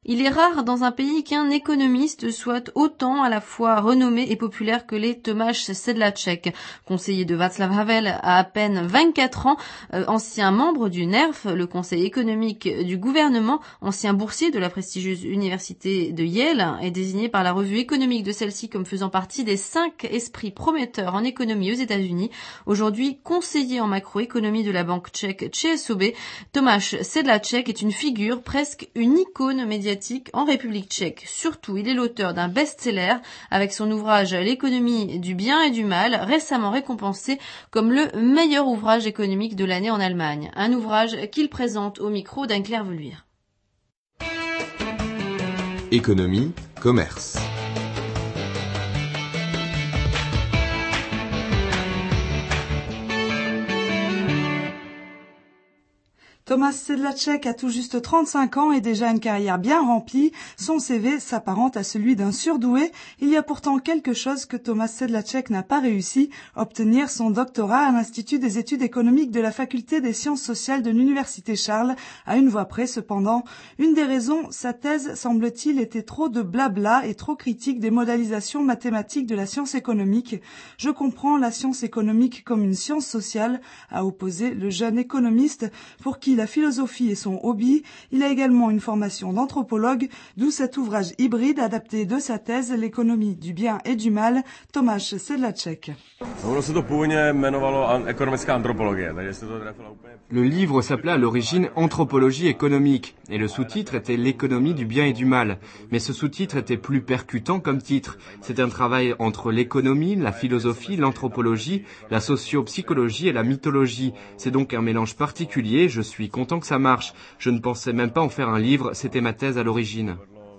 Il est rare dans un pays qu'un économiste soit autant à la fois renommé et populaire que l'est Tomáš Sedláček, conseiller de Václav Havel à peine 24 ans, ancien membre du NERF, le conseil économique du gouvernement, ancien boursier de la prestigieuse université de Yale, est désigné par la revue économique de celle-ci comme faisant partie des 5 esprits prometteurs en économie aux États-Unis. Aujourd'hui conseiller en macroéconomie de la banque tchèque ČSOB, Tomáš Sedláček est une figure, presque une icône médiatique en République tchèque. Surtout, il est l'auteur d'un best-seller avec son ouvrage L'économie du bien et du mal, récemment récompensé comme le meilleur ouvrage économique de l'année en Allemagne. Un ouvrage qu'il présente au micro d'Anne-Claire Veluire. Économie, commerce. Tomáš Sedláček a tout juste 35 ans et déjà une carrière bien remplie. Son CV s'apparente à celui d'un surdoué. Il y a pourtant quelque chose que Tomáš Sedláček n'a pas réussi, obtenir son doctorat à l'Institut des études économiques de la Faculté des sciences sociales de l'Université Charles, à une voix près cependant. Une des raisons, sa thèse, semble-t-il, était trop de blabla et trop critique des modélisations mathématiques de la science économique. Je comprends la science économique comme une science sociale, a opposé le jeune économiste pour qui la philosophie est son hobby. Il a également une formation d'anthropologue, d'où cet ouvrage hybride adapté de sa thèse L'économie du bien et du mal, Tomáš Sedláček. Le livre s'appelait à l'origine Anthropologie économique et le sous-titre était L'économie du bien et du mal. Mais ce sous-titre était plus percutant comme titre. C'est un travail entre l'économie, la philosophie, l'anthropologie, la socio-psychologie et la mythologie. C'est donc un mélange particulier, je suis content que ça marche. Je ne pensais même pas en faire un livre, c'était ma thèse à l'origine.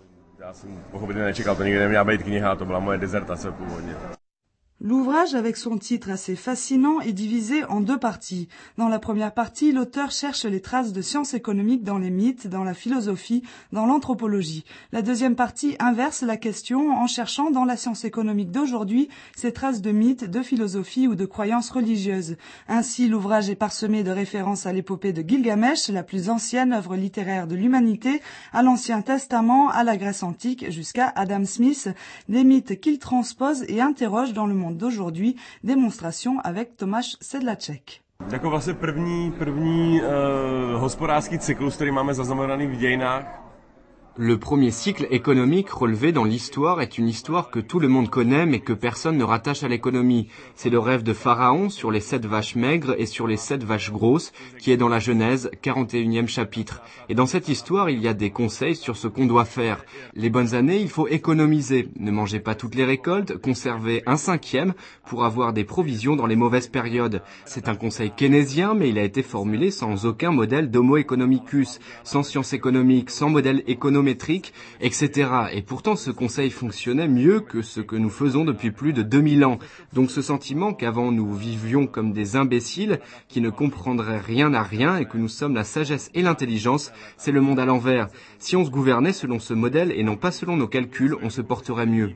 L'ouvrage, avec son titre assez fascinant, est divisé en 2 parties. Dans la première partie, l'auteur cherche les traces de sciences économiques dans les mythes, dans la philosophie, dans l'anthropologie. La deuxième partie inverse la question en cherchant dans la science économique d'aujourd'hui ces traces de mythes, de philosophie ou de croyances religieuses. Ainsi, l'ouvrage est parsemé de références à l'épopée de Gilgamesh, la plus ancienne œuvre littéraire de l'humanité, à l'Ancien Testament, à la Grèce antique, jusqu'à Adam Smith, des mythes qu'il transpose et interroge dans le monde d'aujourd'hui, démonstration avec Tomáš Sedláček. Jako vlastně první hospodářský cyklus, který máme zaznamenaný v dějinách. Le premier cycle économique relevé dans l'histoire est une histoire que tout le monde connaît mais que personne ne rattache à l'économie. C'est le rêve de Pharaon sur les 7 vaches maigres et sur les 7 vaches grosses qui est dans la Genèse, 41e chapitre. Et dans cette histoire, il y a des conseils sur ce qu'on doit faire. Les bonnes années, il faut économiser. Ne mangez pas toutes les récoltes, conservez 1/5 pour avoir des provisions dans les mauvaises périodes. C'est un conseil keynésien mais il a été formulé sans aucun modèle d'homo economicus, sans science économique, sans modèle économétrique, etc. Et pourtant, ce conseil fonctionnait mieux que ce que nous faisons depuis plus de 2000 ans. Donc ce sentiment qu'avant nous vivions comme des imbéciles, qui ne comprendraient rien à rien et que nous sommes la sagesse et l'intelligence, c'est le monde à l'envers. Si on se gouvernait selon ce modèle et non pas selon nos calculs, on se porterait mieux.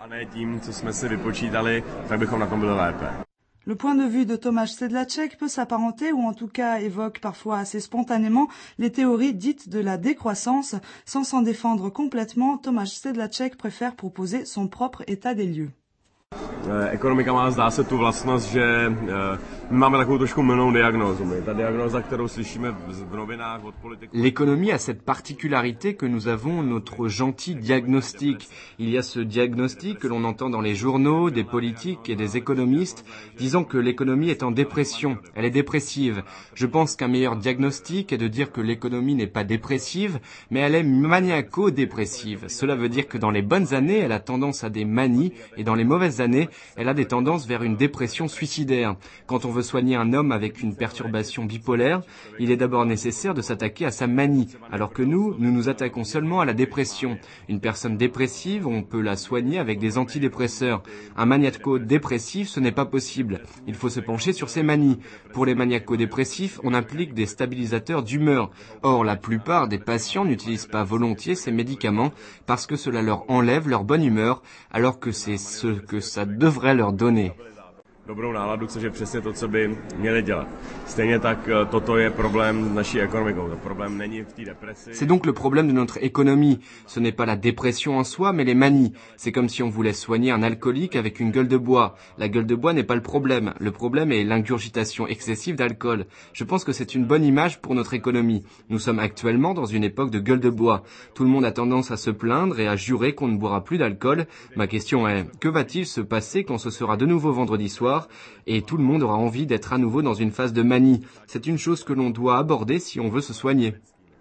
Le point de vue de Tomáš Sedláček peut s'apparenter, ou en tout cas évoque parfois assez spontanément, les théories dites de la décroissance. Sans s'en défendre complètement, Tomáš Sedláček préfère proposer son propre état des lieux. Ekonomika má, zdá se, tu vlastnost, že my máme takovou trošku mylnou diagnózu. Ta diagnóza, kterou slyšíme v novinách od politiků. L'économie a cette particularité que nous avons notre gentil diagnostic. Il y a ce diagnostic que l'on entend dans les journaux, des politiques et des économistes, disant que l'économie est en dépression, elle est dépressive. Je pense qu'un meilleur diagnostic est de dire que l'économie n'est pas dépressive, mais elle est maniaco-dépressive. Cela veut dire que dans les bonnes années, elle a tendance à des manies, et dans les mauvaises années, elle a des tendances vers une dépression suicidaire. Quand on veut soigner un homme avec une perturbation bipolaire, il est d'abord nécessaire de s'attaquer à sa manie, alors que nous nous attaquons seulement à la dépression. Une personne dépressive, on peut la soigner avec des antidépresseurs. Un maniaco-dépressif, ce n'est pas possible. Il faut se pencher sur ses manies. Pour les maniaco-dépressifs, on applique des stabilisateurs d'humeur. Or, la plupart des patients n'utilisent pas volontiers ces médicaments parce que cela leur enlève leur bonne humeur, alors que c'est ce que ça devrait leur donner. dobrou náladu, což je přesně to, co by měli dělat. Stejně tak toto je problém naší ekonomikou. To problém není v té depresi. C'est donc le problème de notre économie. Ce n'est pas la dépression en soi, mais les manies. C'est comme si on voulait soigner un alcoolique avec une gueule de bois. La gueule de bois n'est pas le problème. Le problème est l'ingurgitation excessive d'alcool. Je pense que c'est une bonne image pour notre économie. Nous sommes actuellement dans une époque de gueule de bois. Tout le monde a tendance à se plaindre et à jurer qu'on ne boira plus d'alcool. Ma question est, que va-t-il se passer quand ce sera de nouveau vendredi soir et tout le monde aura envie d'être à nouveau dans une phase de manie? C'est une chose que l'on doit aborder si on veut se soigner.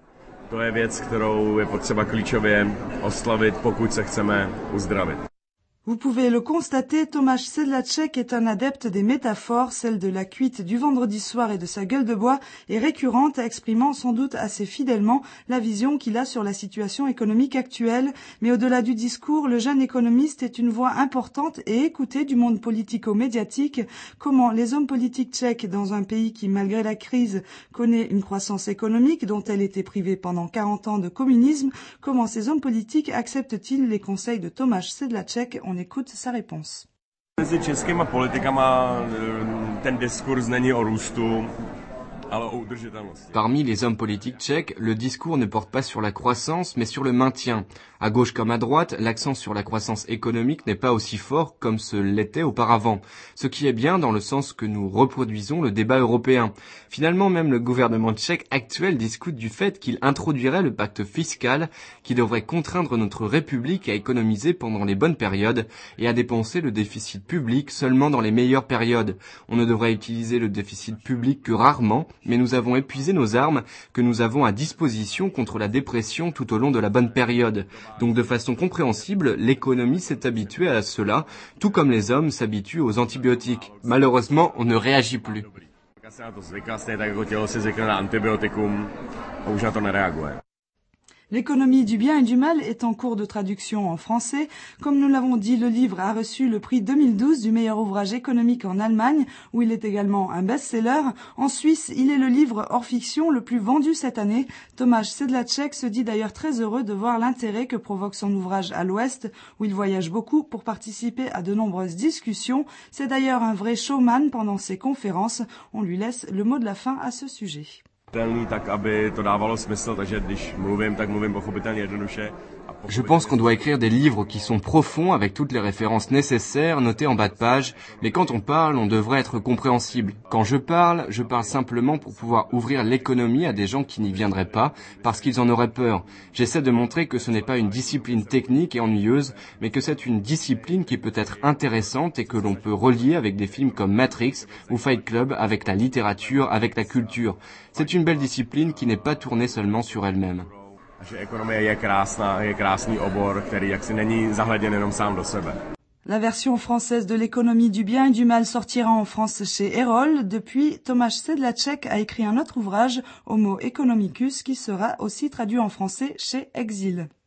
To je věc, kterou je potřeba klíčově oslavit, pokud se chceme uzdravit. Vous pouvez le constater, Tomáš Sedlacek est un adepte des métaphores, celle de la cuite du vendredi soir et de sa gueule de bois est récurrente, exprimant sans doute assez fidèlement la vision qu'il a sur la situation économique actuelle. Mais au-delà du discours, le jeune économiste est une voix importante et écoutée du monde politico-médiatique. Comment les hommes politiques tchèques, dans un pays qui, malgré la crise, connaît une croissance économique dont elle était privée pendant 40 ans de communisme, comment ces hommes politiques acceptent-ils les conseils de Tomáš Sedlacek? On écoute sa réponse. Mezi českýma politikama ten diskurs není o růstu, ale o udržitelnosti. Parmi les hommes politiques tchèques, le discours ne porte pas sur la croissance, mais sur le maintien. À gauche comme à droite, l'accent sur la croissance économique n'est pas aussi fort comme ce l'était auparavant. Ce qui est bien dans le sens que nous reproduisons le débat européen. Finalement, même le gouvernement tchèque actuel discute du fait qu'il introduirait le pacte fiscal qui devrait contraindre notre République à économiser pendant les bonnes périodes et à dépenser le déficit public seulement dans les meilleures périodes. On ne devrait utiliser le déficit public que rarement, mais nous avons épuisé nos armes que nous avons à disposition contre la dépression tout au long de la bonne période. Donc de façon compréhensible, l'économie s'est habituée à cela, tout comme les hommes s'habituent aux antibiotiques. Malheureusement, on ne réagit plus. L'économie du bien et du mal est en cours de traduction en français. Comme nous l'avons dit, le livre a reçu le prix 2012 du meilleur ouvrage économique en Allemagne, où il est également un best-seller. En Suisse, il est le livre hors fiction le plus vendu cette année. Tomáš Sedlacek se dit d'ailleurs très heureux de voir l'intérêt que provoque son ouvrage à l'Ouest, où il voyage beaucoup pour participer à de nombreuses discussions. C'est d'ailleurs un vrai showman pendant ses conférences. On lui laisse le mot de la fin à ce sujet. Tak, aby to dávalo smysl, takže když mluvím, tak mluvím pochopitelně jednoduše. Je pense qu'on doit écrire des livres qui sont profonds avec toutes les références nécessaires notées en bas de page, mais quand on parle, on devrait être compréhensible. Quand je parle simplement pour pouvoir ouvrir l'économie à des gens qui n'y viendraient pas parce qu'ils en auraient peur. J'essaie de montrer que ce n'est pas une discipline technique et ennuyeuse, mais que c'est une discipline qui peut être intéressante et que l'on peut relier avec des films comme Matrix ou Fight Club, avec la littérature, avec la culture. C'est une belle discipline qui n'est pas tournée seulement sur elle-même. Že ekonomie je krásná, je krásný obor, který jaksi není zahleděn jenom sám do sebe. La version française de l'économie du bien et du mal sortira en France chez Erol. Depuis, Tomáš Sedlacek a écrit un autre ouvrage, Homo economicus, qui sera aussi traduit en français chez Exil.